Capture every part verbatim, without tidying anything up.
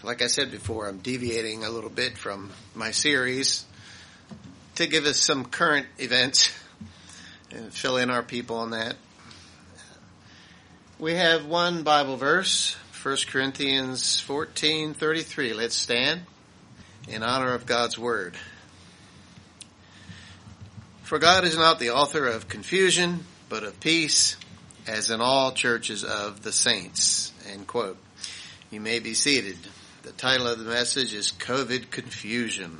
like I said before, I'm deviating a little bit from my series to give us some current events and fill in our people on that. We have one Bible verse, First Corinthians fourteen thirty-three. Let's stand in honor of God's word. For God is not the author of confusion, but of peace, as in all churches of the saints. End quote. You may be seated. The title of the message is COVID Confusion.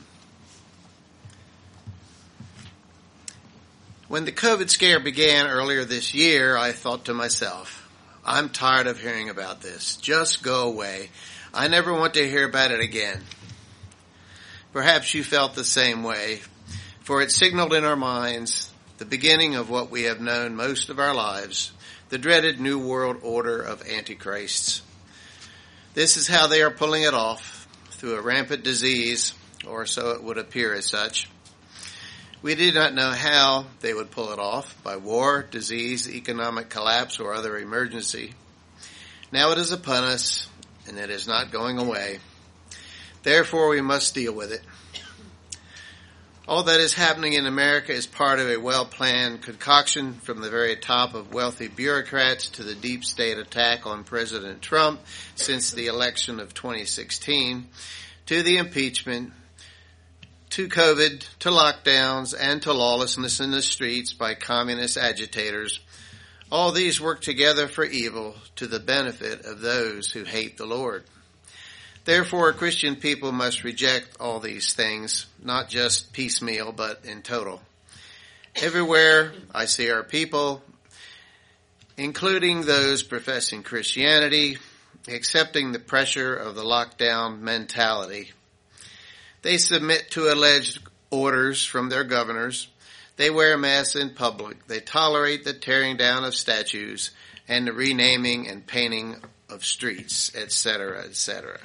When the COVID scare began earlier this year, I thought to myself, I'm tired of hearing about this. Just go away. I never want to hear about it again. Perhaps you felt the same way, for it signaled in our minds the beginning of what we have known most of our lives, the dreaded New World Order of Antichrists. This is how they are pulling it off, through a rampant disease, or so it would appear as such. We did not know how they would pull it off, by war, disease, economic collapse, or other emergency. Now it is upon us, and it is not going away. Therefore, we must deal with it. All that is happening in America is part of a well-planned concoction from the very top of wealthy bureaucrats to the deep state attack on President Trump since the election of twenty sixteen, to the impeachment, to COVID, to lockdowns, and to lawlessness in the streets by communist agitators. All these work together for evil to the benefit of those who hate the Lord. Therefore, Christian people must reject all these things, not just piecemeal, but in total. Everywhere I see our people, including those professing Christianity, accepting the pressure of the lockdown mentality. They submit to alleged orders from their governors. They wear masks in public. They tolerate the tearing down of statues and the renaming and painting of streets, et cetera, et cetera.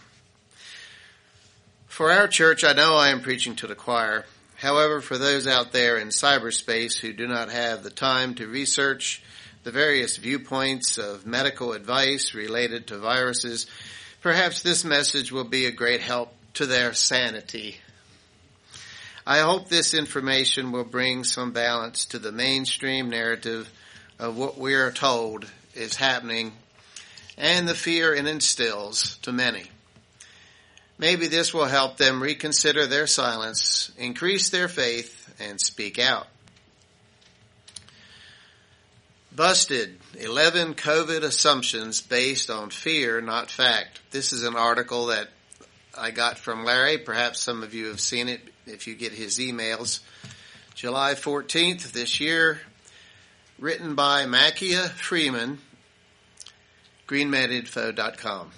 For our church, I know I am preaching to the choir. However, for those out there in cyberspace who do not have the time to research the various viewpoints of medical advice related to viruses, perhaps this message will be a great help to their sanity. I hope this information will bring some balance to the mainstream narrative of what we are told is happening and the fear it instills to many. Maybe this will help them reconsider their silence, increase their faith, and speak out. Busted, eleven COVID assumptions based on fear, not fact. This is an article that I got from Larry. Perhaps some of you have seen it if you get his emails. July fourteenth of this year, written by Machia Freeman, green med info dot com.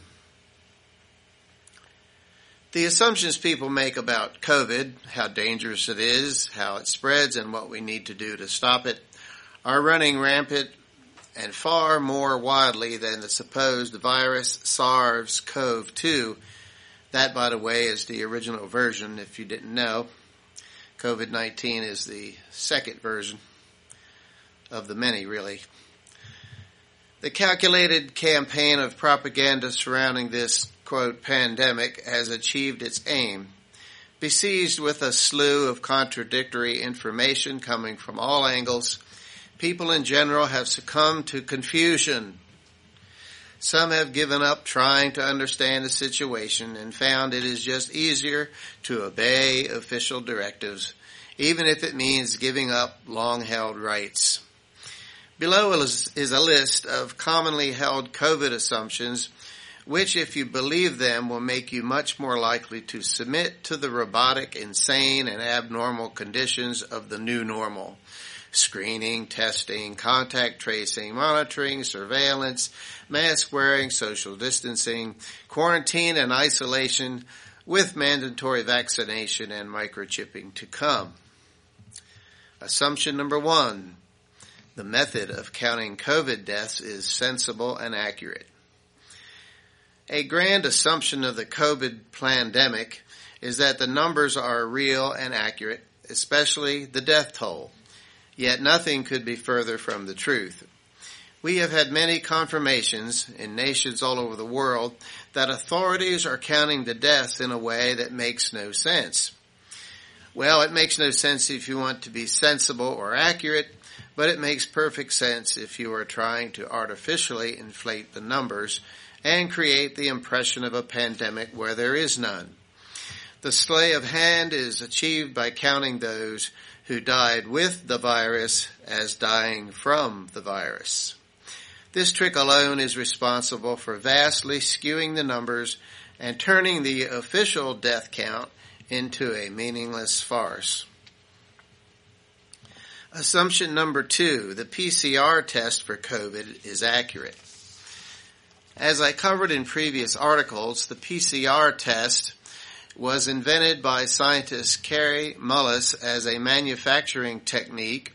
The assumptions people make about COVID, how dangerous it is, how it spreads, and what we need to do to stop it, are running rampant and far more widely than the supposed virus SARS-C o V two. That, by the way, is the original version, if you didn't know. COVID nineteen is the second version of the many, really. The calculated campaign of propaganda surrounding this, quote, pandemic has achieved its aim. Besieged with a slew of contradictory information coming from all angles, people in general have succumbed to confusion. Some have given up trying to understand the situation and found it is just easier to obey official directives, even if it means giving up long-held rights. Below is, is a list of commonly held COVID assumptions, which, if you believe them, will make you much more likely to submit to the robotic, insane, and abnormal conditions of the new normal. Screening, testing, contact tracing, monitoring, surveillance, mask wearing, social distancing, quarantine and isolation, with mandatory vaccination and microchipping to come. Assumption number one, the method of counting COVID deaths is sensible and accurate. A grand assumption of the COVID pandemic is that the numbers are real and accurate, especially the death toll. Yet nothing could be further from the truth. We have had many confirmations in nations all over the world that authorities are counting the deaths in a way that makes no sense. Well, it makes no sense if you want to be sensible or accurate, but it makes perfect sense if you are trying to artificially inflate the numbers and create the impression of a pandemic where there is none. The sleight of hand is achieved by counting those who died with the virus as dying from the virus. This trick alone is responsible for vastly skewing the numbers and turning the official death count into a meaningless farce. Assumption number two, the P C R test for COVID is accurate. As I covered in previous articles, the P C R test was invented by scientist Kary Mullis as a manufacturing technique,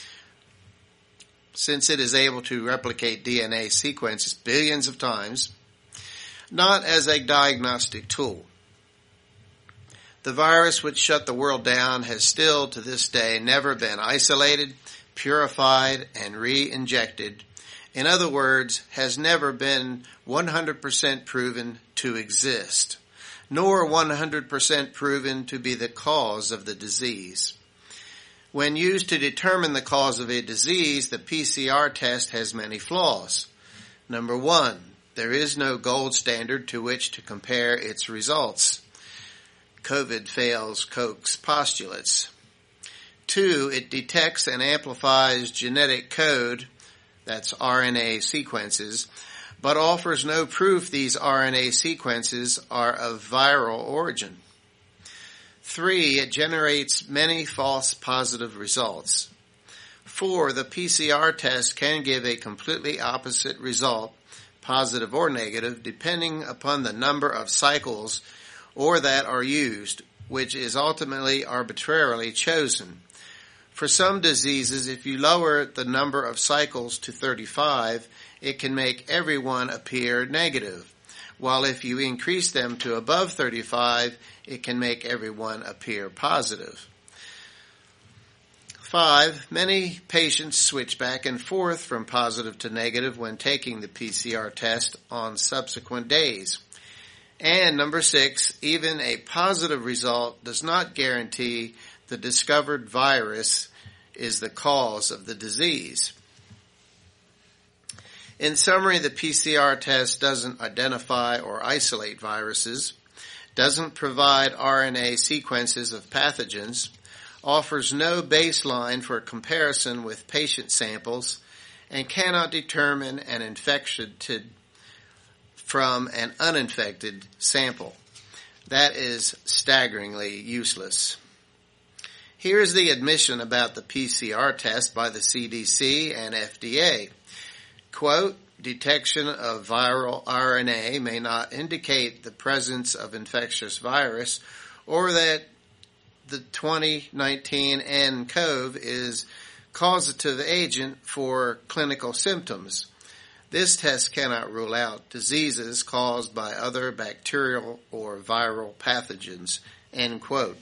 since it is able to replicate D N A sequences billions of times, not as a diagnostic tool. The virus which shut the world down has still to this day never been isolated, purified, and re-injected. In other words, has never been one hundred percent proven to exist, nor one hundred percent proven to be the cause of the disease. When used to determine the cause of a disease, the P C R test has many flaws. Number one, there is no gold standard to which to compare its results. COVID fails Koch's postulates. Two, it detects and amplifies genetic code, that's R N A sequences, but offers no proof these R N A sequences are of viral origin. Three, it generates many false positive results. Four, the P C R test can give a completely opposite result, positive or negative, depending upon the number of cycles or that are used, which is ultimately arbitrarily chosen. For some diseases, if you lower the number of cycles to thirty-five, it can make everyone appear negative, while if you increase them to above thirty-five, it can make everyone appear positive. Five, many patients switch back and forth from positive to negative when taking the P C R test on subsequent days. And number six, even a positive result does not guarantee the discovered virus is the cause of the disease. In summary, the P C R test doesn't identify or isolate viruses, doesn't provide R N A sequences of pathogens, offers no baseline for comparison with patient samples, and cannot determine an infected from an uninfected sample. That is staggeringly useless. Here's the admission about the P C R test by the C D C and F D A. Quote, detection of viral R N A may not indicate the presence of infectious virus or that the twenty nineteen N C O V is causative agent for clinical symptoms. This test cannot rule out diseases caused by other bacterial or viral pathogens, end quote.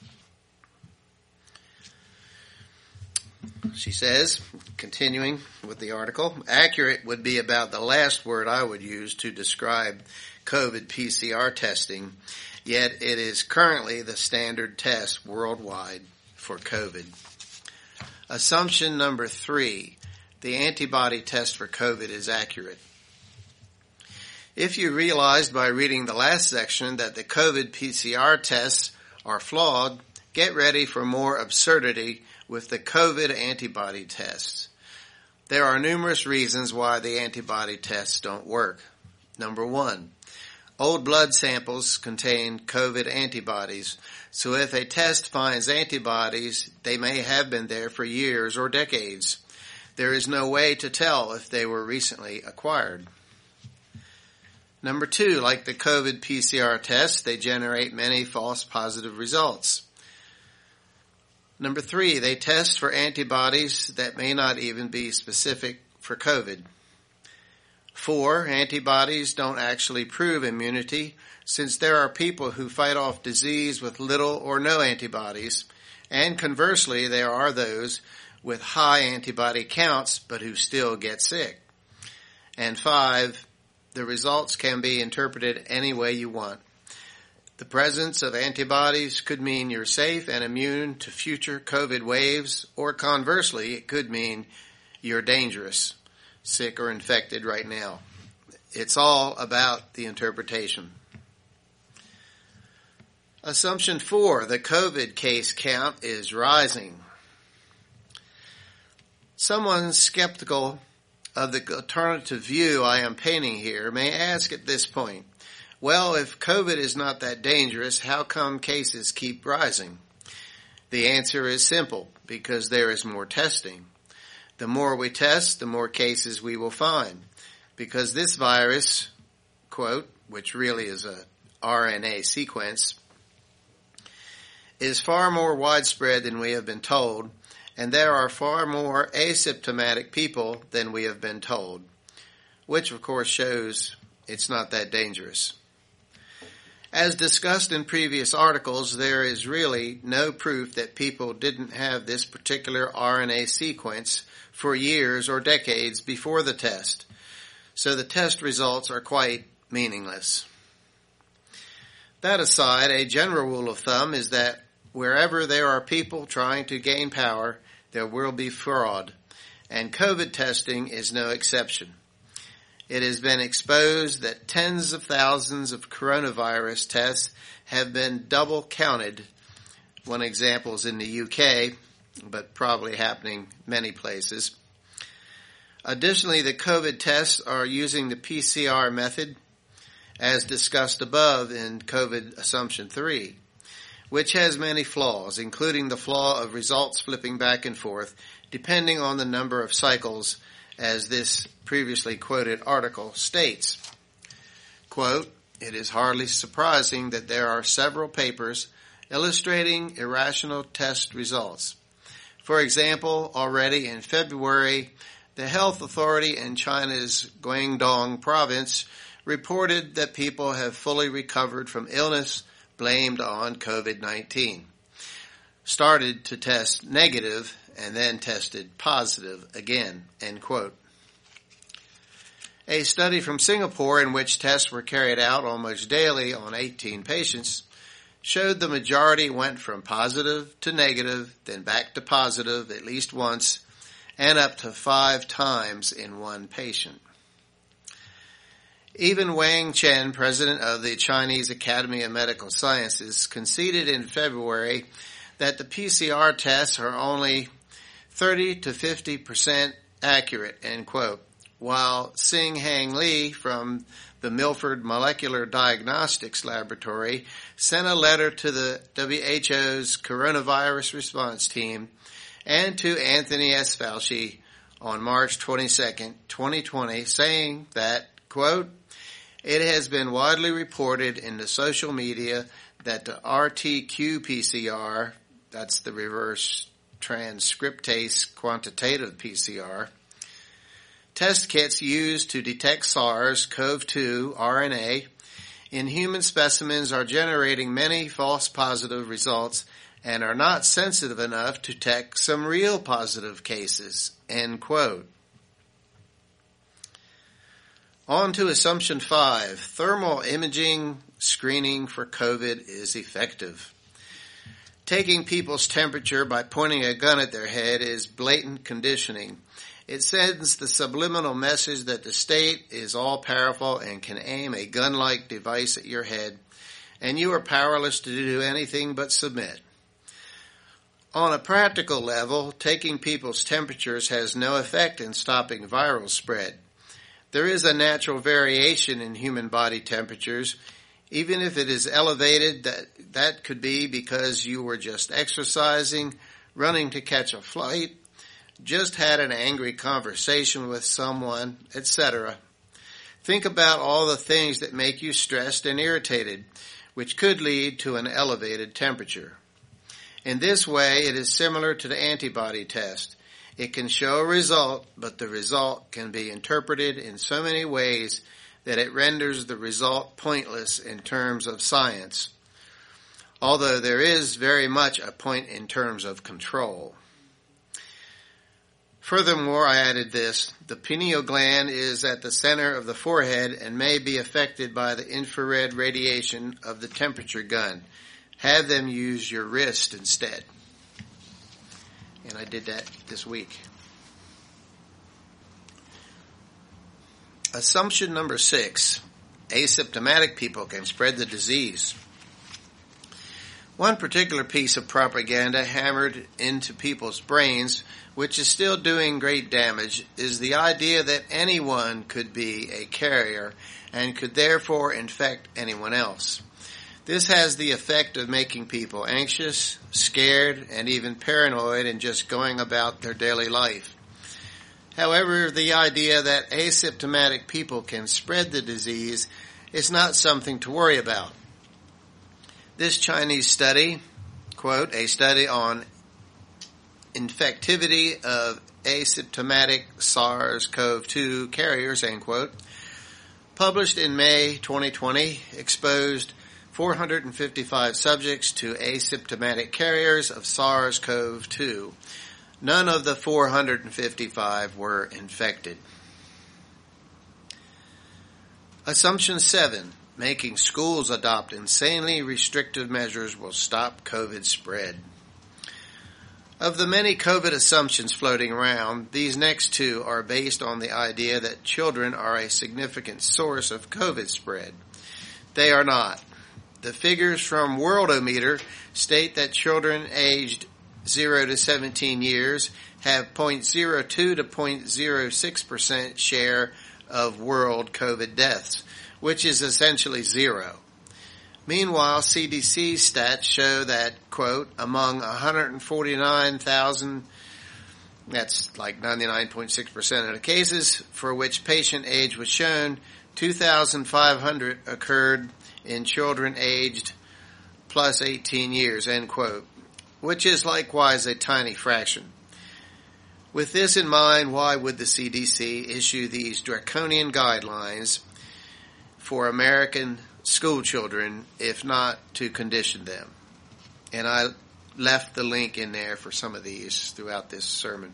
She says, continuing with the article, accurate would be about the last word I would use to describe COVID P C R testing, yet it is currently the standard test worldwide for COVID. Assumption number three, the antibody test for COVID is accurate. If you realized by reading the last section that the COVID P C R tests are flawed, get ready for more absurdity with the COVID antibody tests. There are numerous reasons why the antibody tests don't work. Number one, old blood samples contain COVID antibodies, so if a test finds antibodies, they may have been there for years or decades. There is no way to tell if they were recently acquired. Number two, like the COVID P C R tests, they generate many false positive results. Number three, they test for antibodies that may not even be specific for COVID. Four, antibodies don't actually prove immunity, since there are people who fight off disease with little or no antibodies, and conversely, there are those with high antibody counts but who still get sick. And five, the results can be interpreted any way you want. The presence of antibodies could mean you're safe and immune to future COVID waves, or conversely, it could mean you're dangerous, sick or infected right now. It's all about the interpretation. Assumption four, the COVID case count is rising. Someone skeptical of the alternative view I am painting here may ask at this point, well, if COVID is not that dangerous, how come cases keep rising? The answer is simple, because there is more testing. The more we test, the more cases we will find, because this virus, quote, which really is a R N A sequence, is far more widespread than we have been told, and there are far more asymptomatic people than we have been told, which of course shows it's not that dangerous. As discussed in previous articles, there is really no proof that people didn't have this particular R N A sequence for years or decades before the test, so the test results are quite meaningless. That aside, a general rule of thumb is that wherever there are people trying to gain power, there will be fraud, and COVID testing is no exception. It has been exposed that tens of thousands of coronavirus tests have been double counted. One example is in the U K, but probably happening many places. Additionally, the COVID tests are using the P C R method, as discussed above in COVID Assumption three, which has many flaws, including the flaw of results flipping back and forth, depending on the number of cycles, as this previously quoted article states. Quote, it is hardly surprising that there are several papers illustrating irrational test results. For example, already in February, the health authority in China's Guangdong province reported that people have fully recovered from illness blamed on COVID nineteen, started to test negative, and then tested positive again, end quote. A study from Singapore in which tests were carried out almost daily on eighteen patients showed the majority went from positive to negative, then back to positive at least once, and up to five times in one patient. Even Wang Chen, president of the Chinese Academy of Medical Sciences, conceded in February that the P C R tests are only thirty to fifty percent accurate, end quote, while Sing Hang Lee from the Milford Molecular Diagnostics Laboratory sent a letter to the W H O's coronavirus response team and to Anthony S. Fauci on March twenty-second, twenty twenty, saying that, quote, it has been widely reported in the social media that the R T Q P C R, that's the reverse transcriptase quantitative P C R, test kits used to detect SARS-C o V two R N A in human specimens are generating many false positive results and are not sensitive enough to detect some real positive cases, end quote. On to Assumption five, thermal imaging screening for COVID is effective. Taking people's temperature by pointing a gun at their head is blatant conditioning. It sends the subliminal message that the state is all-powerful and can aim a gun-like device at your head, and you are powerless to do anything but submit. On a practical level, taking people's temperatures has no effect in stopping viral spread. There is a natural variation in human body temperatures. Even if it is elevated, that, that could be because you were just exercising, running to catch a flight, just had an angry conversation with someone, et cetera. Think about all the things that make you stressed and irritated, which could lead to an elevated temperature. In this way, it is similar to the antibody test. It can show a result, but the result can be interpreted in so many ways that it renders the result pointless in terms of science, although there is very much a point in terms of control. Furthermore, I added this: the pineal gland is at the center of the forehead and may be affected by the infrared radiation of the temperature gun. Have them use your wrist instead. And I did that this week. Assumption number six: asymptomatic people can spread the disease. One particular piece of propaganda hammered into people's brains, which is still doing great damage, is the idea that anyone could be a carrier and could therefore infect anyone else. This has the effect of making people anxious, scared, and even paranoid in just going about their daily life. However, the idea that asymptomatic people can spread the disease is not something to worry about. This Chinese study, quote, a study on infectivity of asymptomatic SARS-C o V two carriers, end quote, published in May twenty twenty, exposed four hundred fifty-five subjects to asymptomatic carriers of SARS-C o V two. None of the four hundred fifty-five were infected. Assumption seven: making schools adopt insanely restrictive measures will stop COVID spread. Of the many COVID assumptions floating around, these next two are based on the idea that children are a significant source of COVID spread. They are not. The figures from Worldometer state that children aged zero to seventeen years have zero point zero two to zero point zero six percent share of world COVID deaths, which is essentially zero. Meanwhile, C D C stats show that, quote, among one hundred forty-nine thousand, that's like ninety-nine point six percent of the cases for which patient age was shown, two thousand five hundred occurred in children aged plus eighteen years, end quote, which is likewise a tiny fraction. With this in mind, why would the C D C issue these draconian guidelines for American school children, if not to condition them? And I left the link in there for some of these throughout this sermon.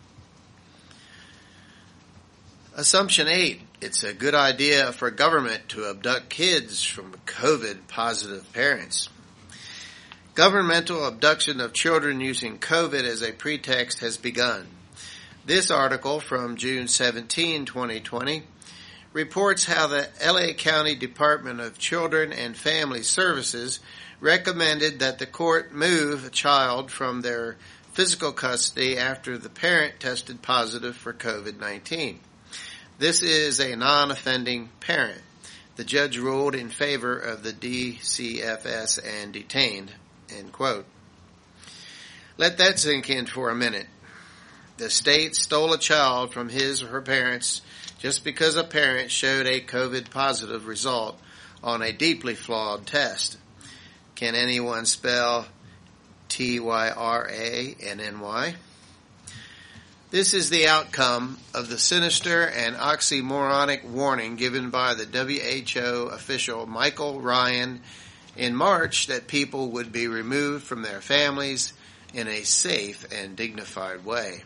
Assumption eight: it's a good idea for government to abduct kids from COVID-positive parents. Governmental abduction of children using COVID as a pretext has begun. This article from June seventeenth, twenty twenty, reports how the L A County Department of Children and Family Services recommended that the court move a child from their physical custody after the parent tested positive for COVID nineteen. This is a non-offending parent. The judge ruled in favor of the D C F S and detained, end quote. Let that sink in for a minute. The state stole a child from his or her parents just because a parent showed a COVID positive result on a deeply flawed test. Can anyone spell T Y R A N N Y? This is the outcome of the sinister and oxymoronic warning given by the W H O official Michael Ryan in March that people would be removed from their families in a safe and dignified way.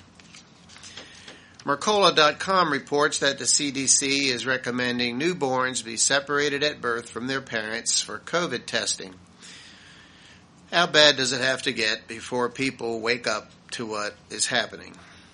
Mercola dot com reports that the C D C is recommending newborns be separated at birth from their parents for COVID testing. How bad does it have to get before people wake up to what is happening?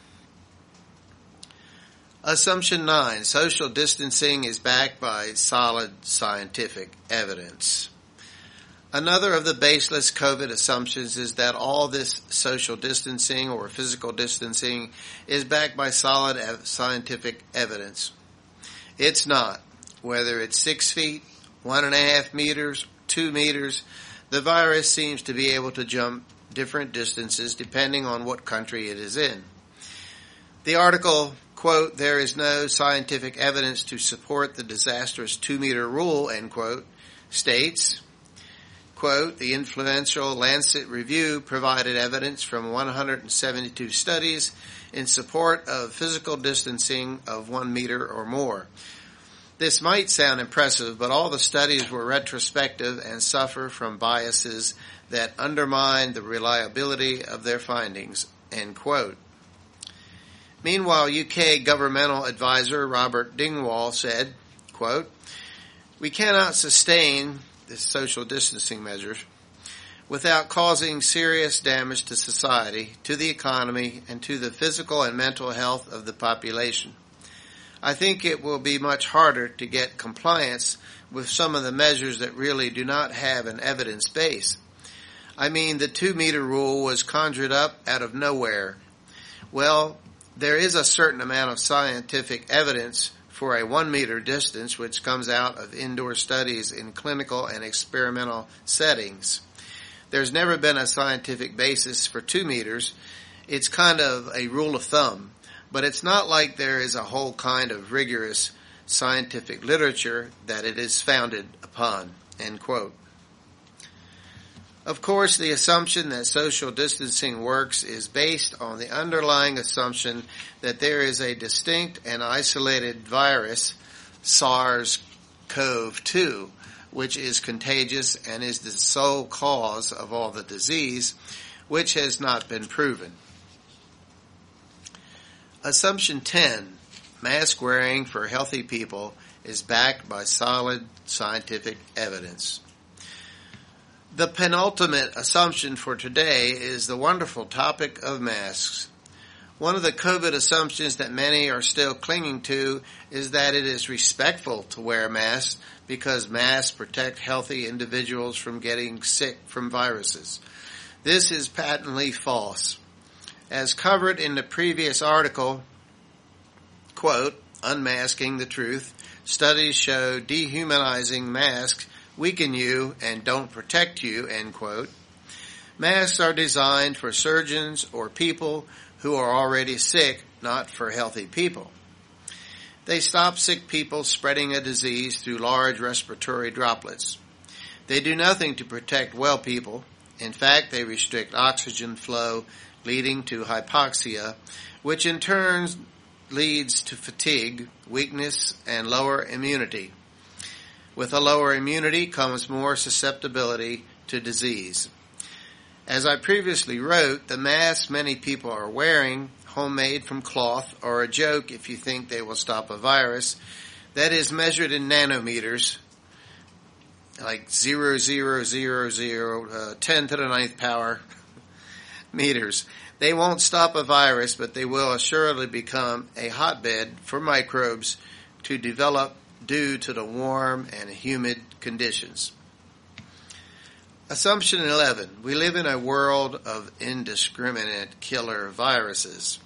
Assumption nine: social distancing is backed by solid scientific evidence. Another of the baseless COVID assumptions is that all this social distancing or physical distancing is backed by solid ev- scientific evidence. It's not. Whether it's six feet, one and a half meters, two meters, the virus seems to be able to jump different distances depending on what country it is in. The article, quote, there is no scientific evidence to support the disastrous two-meter rule, end quote, states, quote, the influential Lancet review provided evidence from one hundred seventy-two studies in support of physical distancing of one meter or more. This might sound impressive, but all the studies were retrospective and suffer from biases that undermine the reliability of their findings, end quote. Meanwhile, U K governmental advisor Robert Dingwall said, quote, "We cannot sustain the social distancing measures without causing serious damage to society, to the economy, and to the physical and mental health of the population. I think it will be much harder to get compliance with some of the measures that really do not have an evidence base. I mean, the two-meter rule was conjured up out of nowhere. Well, there is a certain amount of scientific evidence for a one-meter distance which comes out of indoor studies in clinical and experimental settings. There's never been a scientific basis for two meters. It's kind of a rule of thumb, but it's not like there is a whole kind of rigorous scientific literature that it is founded upon," end quote. Of course, the assumption that social distancing works is based on the underlying assumption that there is a distinct and isolated virus, SARS CoV two, which is contagious and is the sole cause of all the disease, which has not been proven. Assumption ten, mask wearing for healthy people, is backed by solid scientific evidence. The penultimate assumption for today is the wonderful topic of masks. One of the COVID assumptions that many are still clinging to is that it is respectful to wear masks because masks protect healthy individuals from getting sick from viruses. This is patently false. As covered in the previous article, quote, "Unmasking the Truth, studies show dehumanizing masks weaken you and don't protect you," end quote. Masks are designed for surgeons or people who are already sick, not for healthy people. They stop sick people spreading a disease through large respiratory droplets. They do nothing to protect well people. In fact, they restrict oxygen flow, leading to hypoxia, which in turn leads to fatigue, weakness, and lower immunity. With a lower immunity comes more susceptibility to disease. As I previously wrote, the masks many people are wearing, homemade from cloth, are a joke if you think they will stop a virus. That is measured in nanometers, like zero, zero, zero, zero, uh, ten to the ninth power meters. They won't stop a virus, but they will assuredly become a hotbed for microbes to develop due to the warm and humid conditions. Assumption eleven. We live in a world of indiscriminate killer viruses.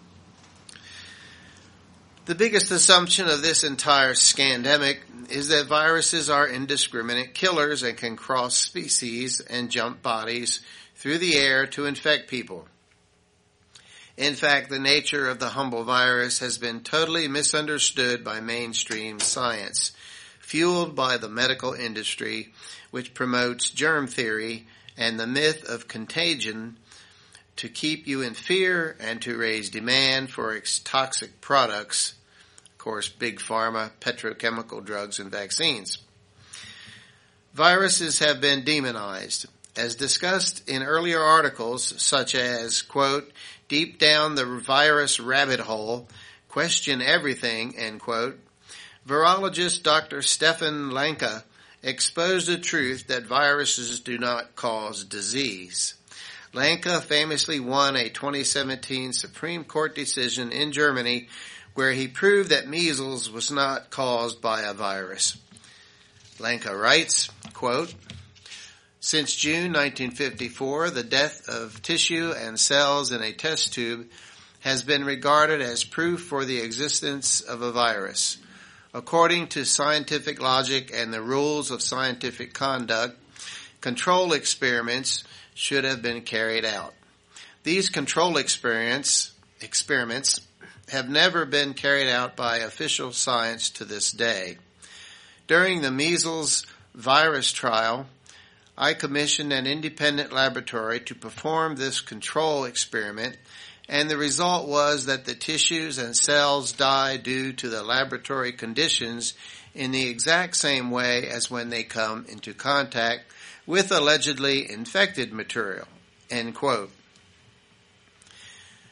The biggest assumption of this entire scandemic is that viruses are indiscriminate killers and can cross species and jump bodies through the air to infect people. In fact, the nature of the humble virus has been totally misunderstood by mainstream science, fueled by the medical industry, which promotes germ theory and the myth of contagion to keep you in fear and to raise demand for its toxic products, of course, big pharma, petrochemical drugs, and vaccines. Viruses have been demonized. As discussed in earlier articles, such as, quote, "Deep down the virus rabbit hole, question everything," end quote, virologist Doctor Stefan Lanka exposed the truth that viruses do not cause disease. Lanka famously won a twenty seventeen Supreme Court decision in Germany where he proved that measles was not caused by a virus. Lanka writes, quote, "Since June nineteen fifty-four, the death of tissue and cells in a test tube has been regarded as proof for the existence of a virus. According to scientific logic and the rules of scientific conduct, control experiments should have been carried out. These control experiments, experiments have never been carried out by official science to this day. During the measles virus trial, I commissioned an independent laboratory to perform this control experiment, and the result was that the tissues and cells die due to the laboratory conditions in the exact same way as when they come into contact with allegedly infected material," end quote.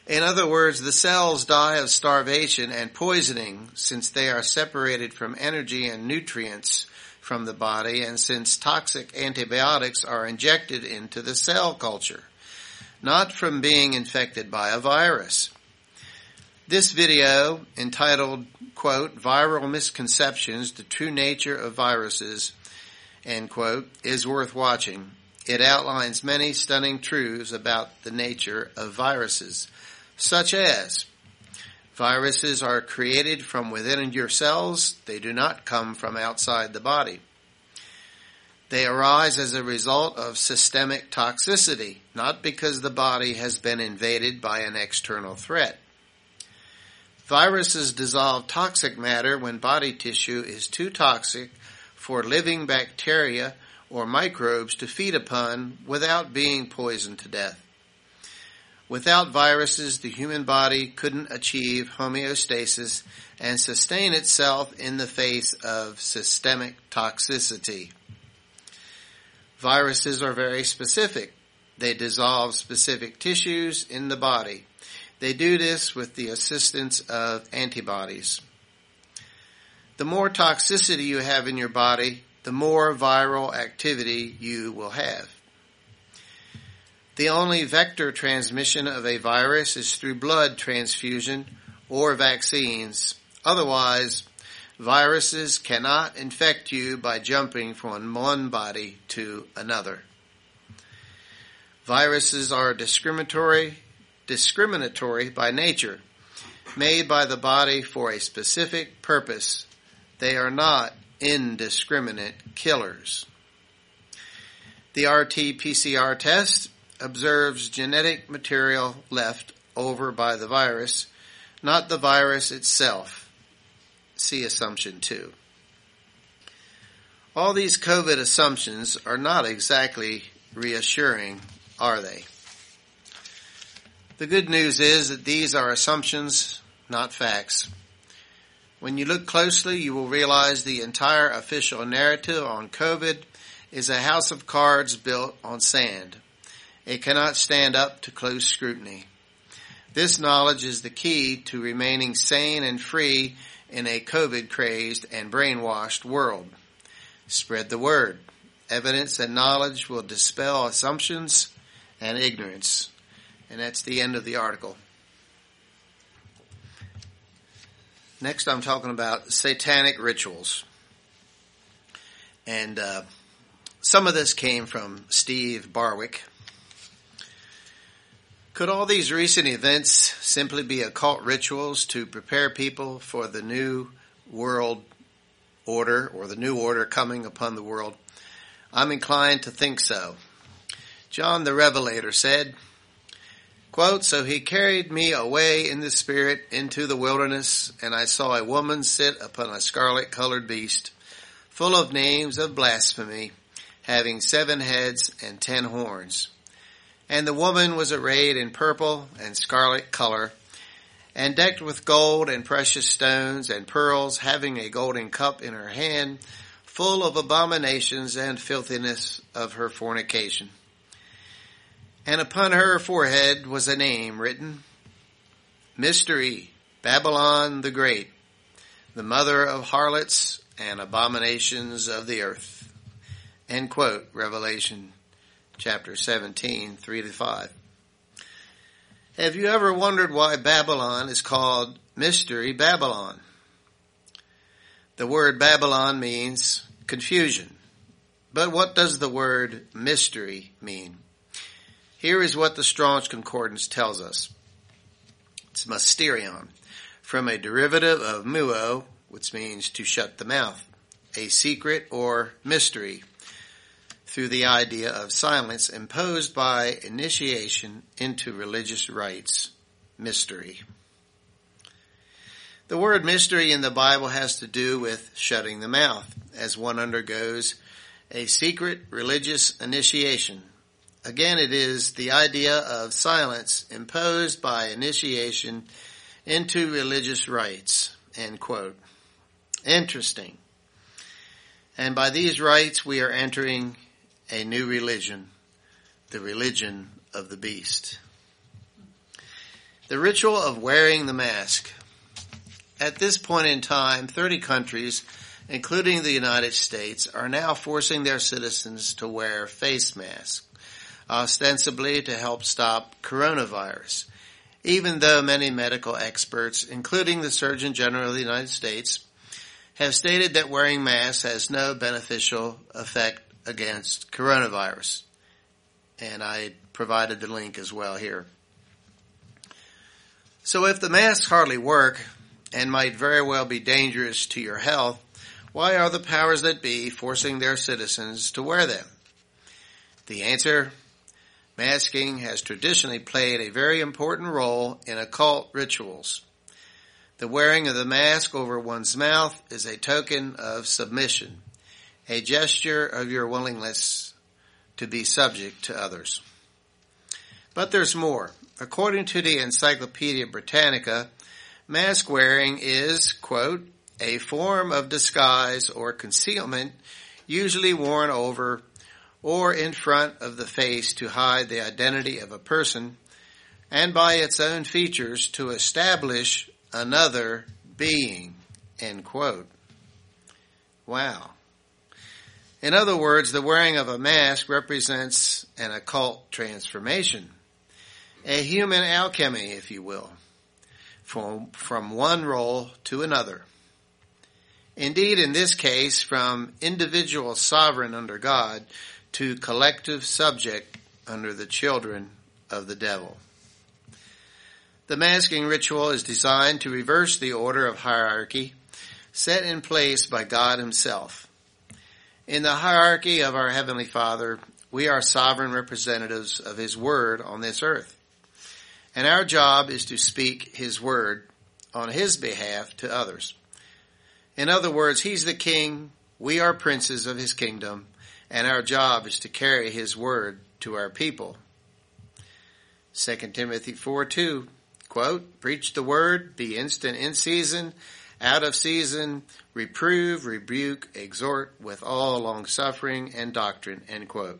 In other words, the cells die of starvation and poisoning since they are separated from energy and nutrients from the body, and since toxic antibiotics are injected into the cell culture, not from being infected by a virus. This video, entitled, quote, Viral Misconceptions, The True Nature of Viruses, end quote, is worth watching. It outlines many stunning truths about the nature of viruses, such as viruses are created from within your cells. They do not come from outside the body. They arise as a result of systemic toxicity, not because the body has been invaded by an external threat. Viruses dissolve toxic matter when body tissue is too toxic for living bacteria or microbes to feed upon without being poisoned to death. Without viruses, the human body couldn't achieve homeostasis and sustain itself in the face of systemic toxicity. Viruses are very specific. They dissolve specific tissues in the body. They do this with the assistance of antibodies. The more toxicity you have in your body, the more viral activity you will have. The only vector transmission of a virus is through blood transfusion or vaccines. Otherwise, viruses cannot infect you by jumping from one body to another. Viruses are discriminatory, discriminatory by nature, made by the body for a specific purpose. They are not indiscriminate killers. The R T P C R test observes genetic material left over by the virus, not the virus itself. See assumption two. All these COVID assumptions are not exactly reassuring, are they? The good news is that these are assumptions, not facts. When you look closely, you will realize the entire official narrative on COVID is a house of cards built on sand. It cannot stand up to close scrutiny. This knowledge is the key to remaining sane and free in a COVID-crazed and brainwashed world. Spread the word. Evidence and knowledge will dispel assumptions and ignorance. And that's the end of the article. Next, I'm talking about satanic rituals. And uh, some of this came from Steve Barwick. Could all these recent events simply be occult rituals to prepare people for the new world order or the new order coming upon the world? I'm inclined to think so. John the Revelator said, quote, So he carried me away in the spirit into the wilderness, and I saw a woman sit upon a scarlet-colored beast, full of names of blasphemy, having seven heads and ten horns. And the woman was arrayed in purple and scarlet color, and decked with gold and precious stones and pearls, having a golden cup in her hand, full of abominations and filthiness of her fornication. And upon her forehead was a name written, Mystery, Babylon the Great, the mother of harlots and abominations of the earth. End quote, Revelation chapter seventeen, three to five. Have you ever wondered why Babylon is called Mystery Babylon? The word Babylon means confusion. But what does the word mystery mean? Here is what the Strong's Concordance tells us. It's mysterion, from a derivative of muo, which means to shut the mouth, a secret or mystery, through the idea of silence imposed by initiation into religious rites, mystery. The word mystery in the Bible has to do with shutting the mouth, as one undergoes a secret religious initiation. Again, it is the idea of silence imposed by initiation into religious rites, end quote. Interesting. And by these rites, we are entering a new religion, the religion of the beast. The ritual of wearing the mask. At this point in time, thirty countries, including the United States, are now forcing their citizens to wear face masks, ostensibly to help stop coronavirus, even though many medical experts, including the Surgeon General of the United States, have stated that wearing masks has no beneficial effect against coronavirus. And I provided the link as well here. So if the masks hardly work and might very well be dangerous to your health, why are the powers that be forcing their citizens to wear them? The answer: masking has traditionally played a very important role in occult rituals. The wearing of the mask over one's mouth is a token of submission, a gesture of your willingness to be subject to others. But there's more. According to the Encyclopedia Britannica, mask wearing is, quote, a form of disguise or concealment usually worn over or in front of the face to hide the identity of a person and by its own features to establish another being, end quote. Wow. In other words, the wearing of a mask represents an occult transformation, a human alchemy, if you will, from, from one role to another. Indeed, in this case, from individual sovereign under God to collective subject under the children of the devil. The masking ritual is designed to reverse the order of hierarchy set in place by God himself. In the hierarchy of our Heavenly Father, we are sovereign representatives of his word on this earth. And our job is to speak his word on his behalf to others. In other words, he's the king, we are princes of his kingdom, and our job is to carry his word to our people. Second Timothy four two, quote, preach the word, be instant in season, out of season, reprove, rebuke, exhort with all longsuffering and doctrine, end quote.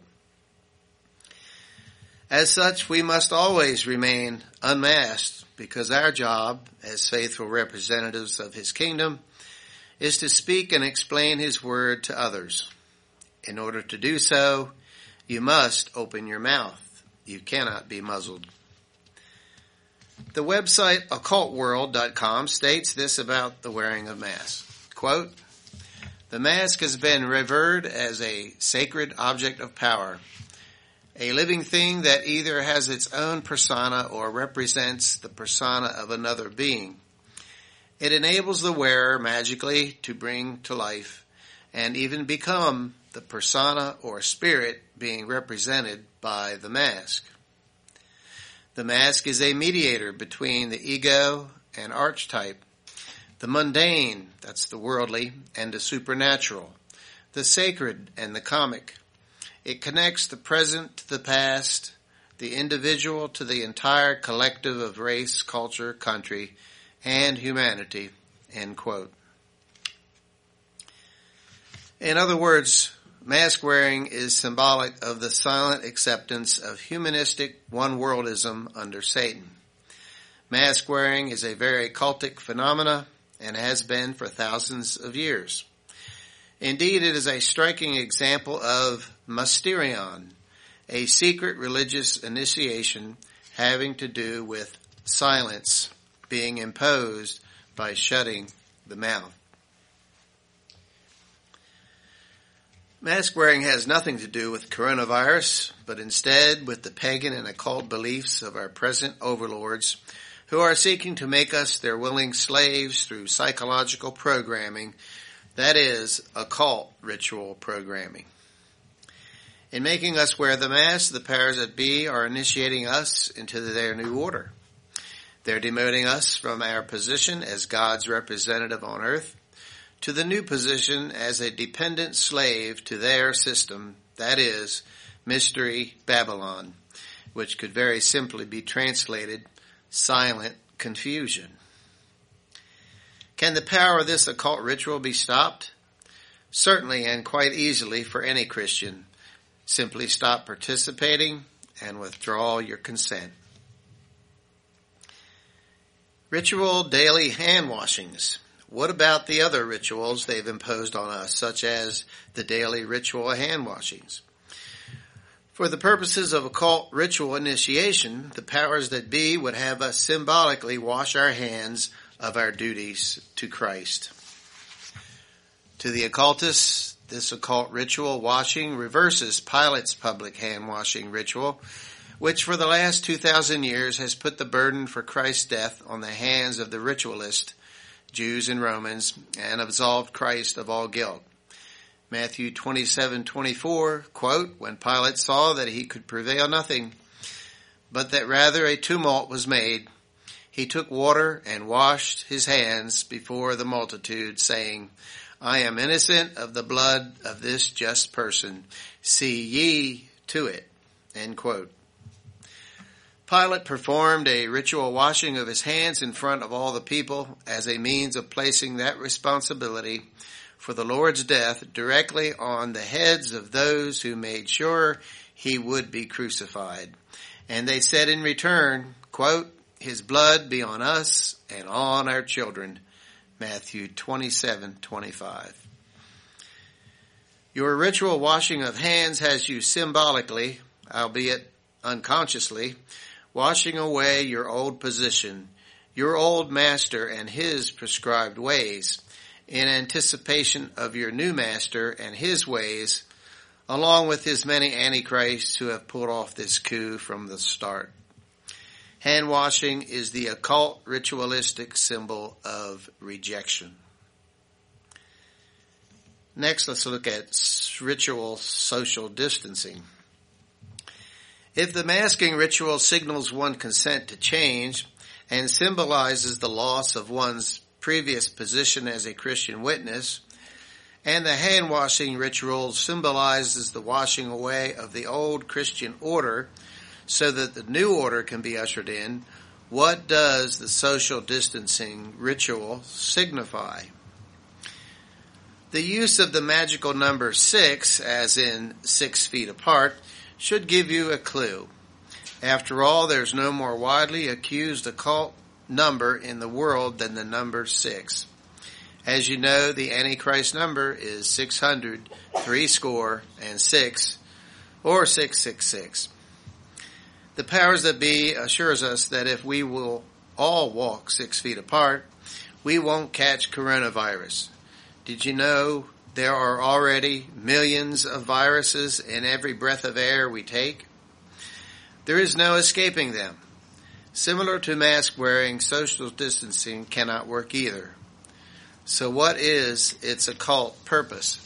As such, we must always remain unmasked because our job as faithful representatives of his kingdom is to speak and explain his word to others. In order to do so, you must open your mouth. You cannot be muzzled. The website occult world dot com states this about the wearing of masks. Quote, the mask has been revered as a sacred object of power, a living thing that either has its own persona or represents the persona of another being. It enables the wearer magically to bring to life and even become the persona or spirit being represented by the mask. The mask is a mediator between the ego and archetype, the mundane, that's the worldly, and the supernatural, the sacred and the comic. It connects the present to the past, the individual to the entire collective of race, culture, country, and humanity, end quote. In other words, mask wearing is symbolic of the silent acceptance of humanistic one-worldism under Satan. Mask wearing is a very cultic phenomena and has been for thousands of years. Indeed, it is a striking example of mysterion, a secret religious initiation having to do with silence being imposed by shutting the mouth. Mask wearing has nothing to do with coronavirus, but instead with the pagan and occult beliefs of our present overlords who are seeking to make us their willing slaves through psychological programming, that is, occult ritual programming. In making us wear the mask, the powers that be are initiating us into their new order. They're demoting us from our position as God's representative on earth to the new position as a dependent slave to their system, that is, Mystery Babylon, which could very simply be translated silent confusion. Can the power of this occult ritual be stopped? Certainly, and quite easily for any Christian. Simply stop participating and withdraw your consent. Ritual daily hand washings. What about the other rituals they've imposed on us, such as the daily ritual hand washings? For the purposes of occult ritual initiation, the powers that be would have us symbolically wash our hands of our duties to Christ. To the occultists, this occult ritual washing reverses Pilate's public hand washing ritual, which for the last two thousand years has put the burden for Christ's death on the hands of the ritualist, Jews and Romans, and absolved Christ of all guilt. Matthew twenty-seven twenty-four, quote, "When Pilate saw that he could prevail nothing, but that rather a tumult was made, he took water and washed his hands before the multitude, saying, I am innocent of the blood of this just person. See ye to it." End quote. Pilate performed a ritual washing of his hands in front of all the people as a means of placing that responsibility for the Lord's death directly on the heads of those who made sure he would be crucified. And they said in return, quote, "His blood be on us and on our children." Matthew twenty-seven twenty-five. Your ritual washing of hands has you symbolically, albeit unconsciously, washing away your old position, your old master and his prescribed ways, in anticipation of your new master and his ways, along with his many antichrists who have pulled off this coup from the start. Hand washing is the occult ritualistic symbol of rejection. Next, let's look at ritual social distancing. If the masking ritual signals one's consent to change and symbolizes the loss of one's previous position as a Christian witness, and the hand washing ritual symbolizes the washing away of the old Christian order so that the new order can be ushered in, what does the social distancing ritual signify? The use of the magical number six, as in six feet apart, should give you a clue. After all, there's no more widely accused occult number in the world than the number six. As you know, the Antichrist number is six hundred, three score, and six, or six six six. The powers that be assures us that if we will all walk six feet apart, we won't catch coronavirus. Did you know there are already millions of viruses in every breath of air we take? There is no escaping them. Similar to mask wearing, social distancing cannot work either. So what is its occult purpose?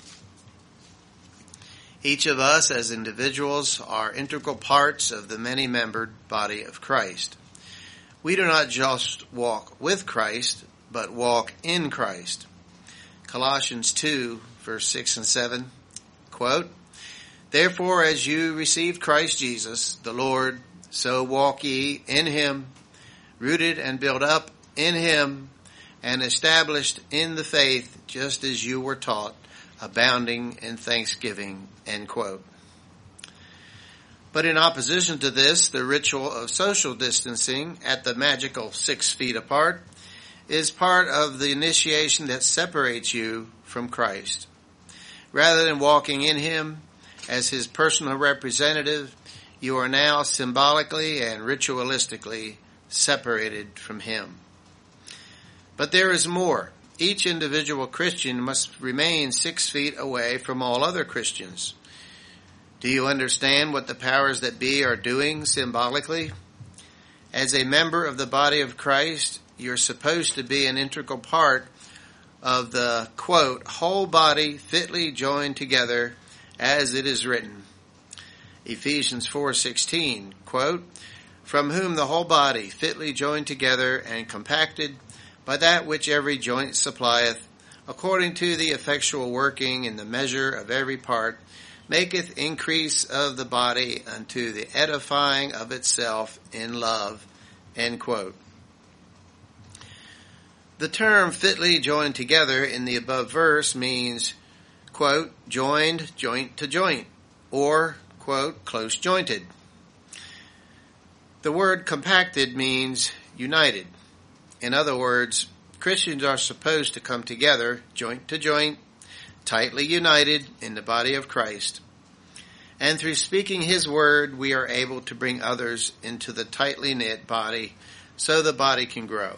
Each of us as individuals are integral parts of the many-membered body of Christ. We do not just walk with Christ, but walk in Christ. Colossians two, verse six and seven, quote, "Therefore as you received Christ Jesus, the Lord, so walk ye in him, rooted and built up in him, and established in the faith, just as you were taught, abounding in thanksgiving." End quote. But in opposition to this, the ritual of social distancing at the magical six feet apart is part of the initiation that separates you from Christ. Rather than walking in him as his personal representative, you are now symbolically and ritualistically separated from him. But there is more. Each individual Christian must remain six feet away from all other Christians. Do you understand what the powers that be are doing symbolically? As a member of the body of Christ, you're supposed to be an integral part of the, quote, "whole body fitly joined together as it is written." Ephesians four sixteen, quote, "From whom the whole body fitly joined together and compacted by that which every joint supplieth, according to the effectual working in the measure of every part, maketh increase of the body unto the edifying of itself in love." End quote. The term fitly joined together in the above verse means, quote, joined joint to joint, or, quote, close jointed. The word compacted means united. In other words, Christians are supposed to come together, joint to joint, tightly united in the body of Christ. And through speaking his word, we are able to bring others into the tightly knit body so the body can grow.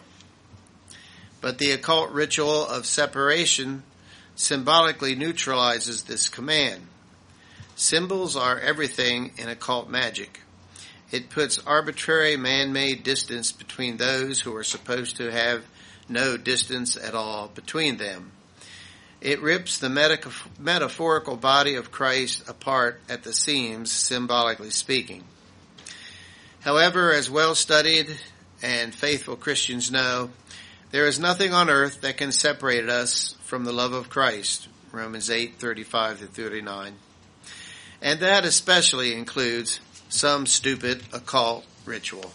But the occult ritual of separation symbolically neutralizes this command. Symbols are everything in occult magic. It puts arbitrary man-made distance between those who are supposed to have no distance at all between them. It rips the metaphorical body of Christ apart at the seams, symbolically speaking. However, as well-studied and faithful Christians know, there is nothing on earth that can separate us from the love of Christ, Romans eight, thirty-five to thirty-nine. And that especially includes some stupid occult ritual.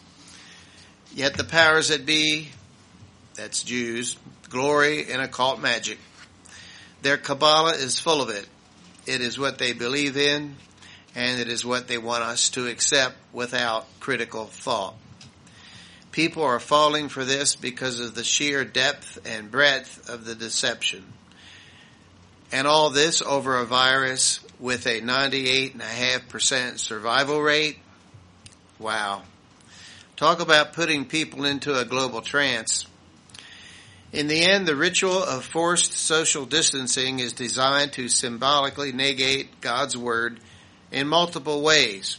Yet the powers that be, that's Jews, glory in occult magic. Their Kabbalah is full of it. It is what they believe in, and it is what they want us to accept without critical thought. People are falling for this because of the sheer depth and breadth of the deception. And all this over a virus with a ninety-eight point five percent survival rate? Wow. Talk about putting people into a global trance. In the end, the ritual of forced social distancing is designed to symbolically negate God's word in multiple ways.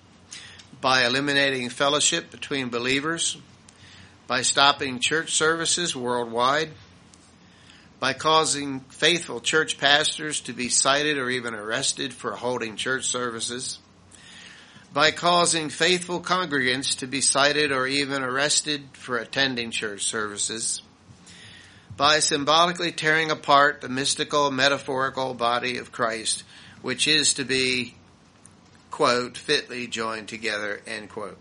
By eliminating fellowship between believers, by stopping church services worldwide, by causing faithful church pastors to be cited or even arrested for holding church services, by causing faithful congregants to be cited or even arrested for attending church services, by symbolically tearing apart the mystical, metaphorical body of Christ, which is to be, quote, fitly joined together, end quote.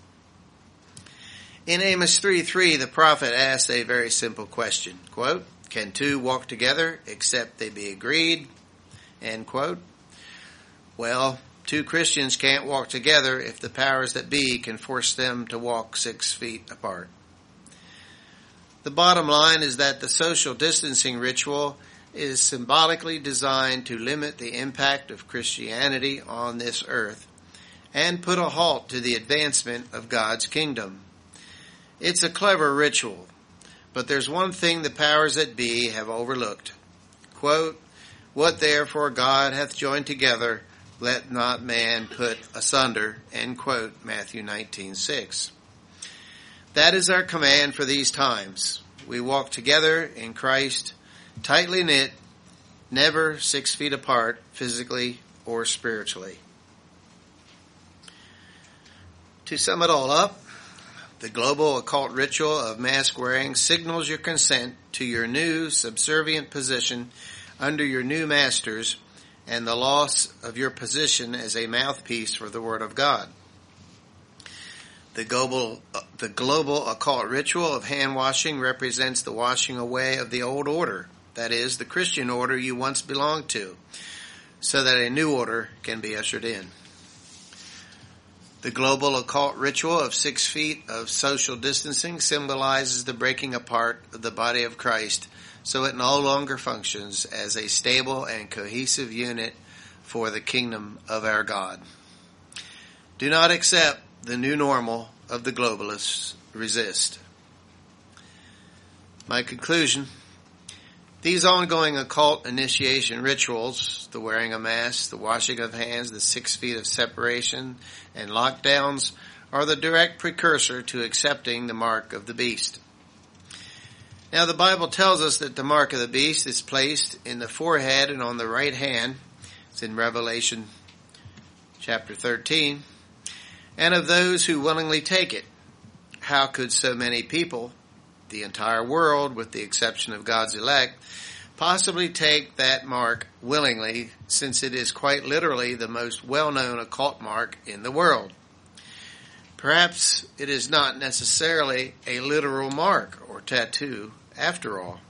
In Amos three three, the prophet asked a very simple question, quote, can two walk together except they be agreed, end quote. Well, two Christians can't walk together if the powers that be can force them to walk six feet apart. The bottom line is that the social distancing ritual is symbolically designed to limit the impact of Christianity on this earth and put a halt to the advancement of God's kingdom. It's a clever ritual, but there's one thing the powers that be have overlooked. Quote, what therefore God hath joined together, let not man put asunder, end quote, Matthew nineteen six. That is our command for these times. We walk together in Christ, tightly knit, never six feet apart, physically or spiritually. To sum it all up, the global occult ritual of mask wearing signals your consent to your new subservient position under your new masters and the loss of your position as a mouthpiece for the Word of God. The global, the global occult ritual of hand washing represents the washing away of the old order, that is, the Christian order you once belonged to, so that a new order can be ushered in. The global occult ritual of six feet of social distancing symbolizes the breaking apart of the body of Christ, so it no longer functions as a stable and cohesive unit for the kingdom of our God. Do not accept the new normal of the globalists. Resist. My conclusion: these ongoing occult initiation rituals, the wearing of masks, the washing of hands, the six feet of separation, and lockdowns, are the direct precursor to accepting the mark of the beast. Now, the Bible tells us that the mark of the beast is placed in the forehead and on the right hand. It's in Revelation chapter thirteen. And of those who willingly take it. How could so many people, the entire world with the exception of God's elect, possibly take that mark willingly, since it is quite literally the most well-known occult mark in the world? Perhaps it is not necessarily a literal mark or tattoo after all.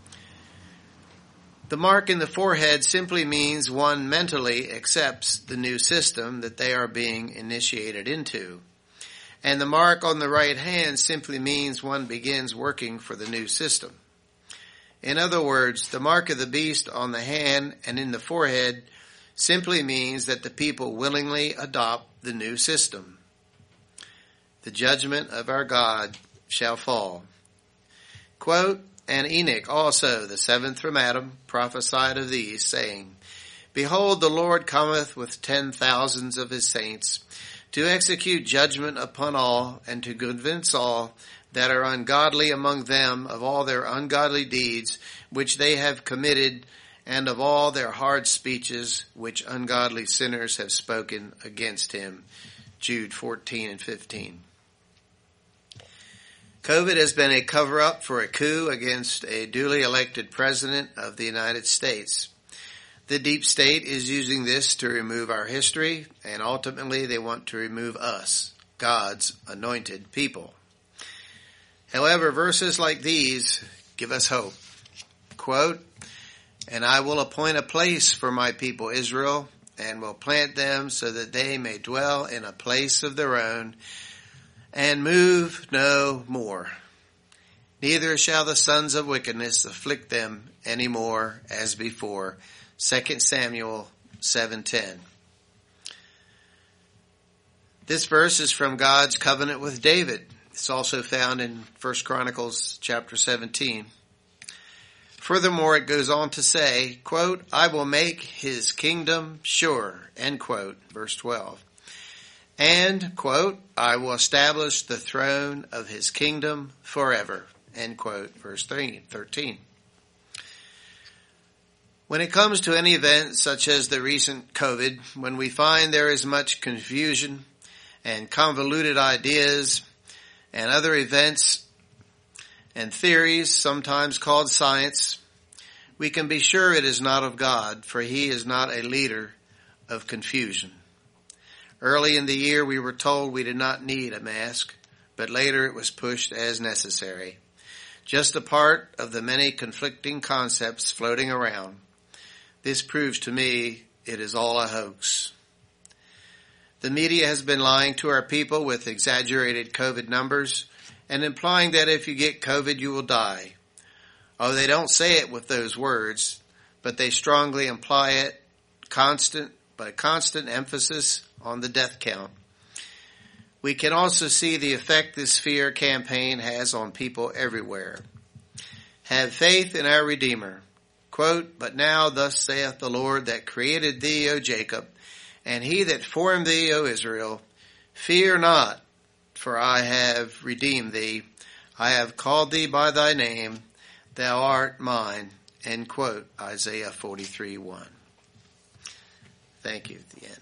The mark in the forehead simply means one mentally accepts the new system that they are being initiated into. And the mark on the right hand simply means one begins working for the new system. In other words, the mark of the beast on the hand and in the forehead simply means that the people willingly adopt the new system. The judgment of our God shall fall. Quote, and Enoch also, the seventh from Adam, prophesied of these, saying, Behold, the Lord cometh with ten thousands of his saints, to execute judgment upon all, and to convince all that are ungodly among them of all their ungodly deeds which they have committed, and of all their hard speeches which ungodly sinners have spoken against him. Jude fourteen and fifteen. COVID has been a cover-up for a coup against a duly elected president of the United States. The deep state is using this to remove our history, and ultimately they want to remove us, God's anointed people. However, verses like these give us hope. Quote, and I will appoint a place for my people Israel, and will plant them so that they may dwell in a place of their own, and move no more. Neither shall the sons of wickedness afflict them any more as before. Second Samuel seven ten. This verse is from God's covenant with David. It's also found in First Chronicles chapter seventeen. Furthermore, it goes on to say, quote, I will make his kingdom sure, end quote, verse twelve. And, quote, I will establish the throne of his kingdom forever, end quote, verse thirteen. When it comes to any event such as the recent COVID, when we find there is much confusion and convoluted ideas and other events and theories, sometimes called science, we can be sure it is not of God, for he is not a leader of confusion. Early in the year, we were told we did not need a mask, but later it was pushed as necessary. Just a part of the many conflicting concepts floating around. This proves to me it is all a hoax. The media has been lying to our people with exaggerated COVID numbers and implying that if you get COVID, you will die. Oh, they don't say it with those words, but they strongly imply it, constant, by constant emphasis on the death count. We can also see the effect this fear campaign has on people everywhere. Have faith in our Redeemer. Quote, but now thus saith the Lord that created thee, O Jacob, and he that formed thee, O Israel, fear not, for I have redeemed thee. I have called thee by thy name. Thou art mine. End quote, Isaiah forty-three one. Thank you. The end.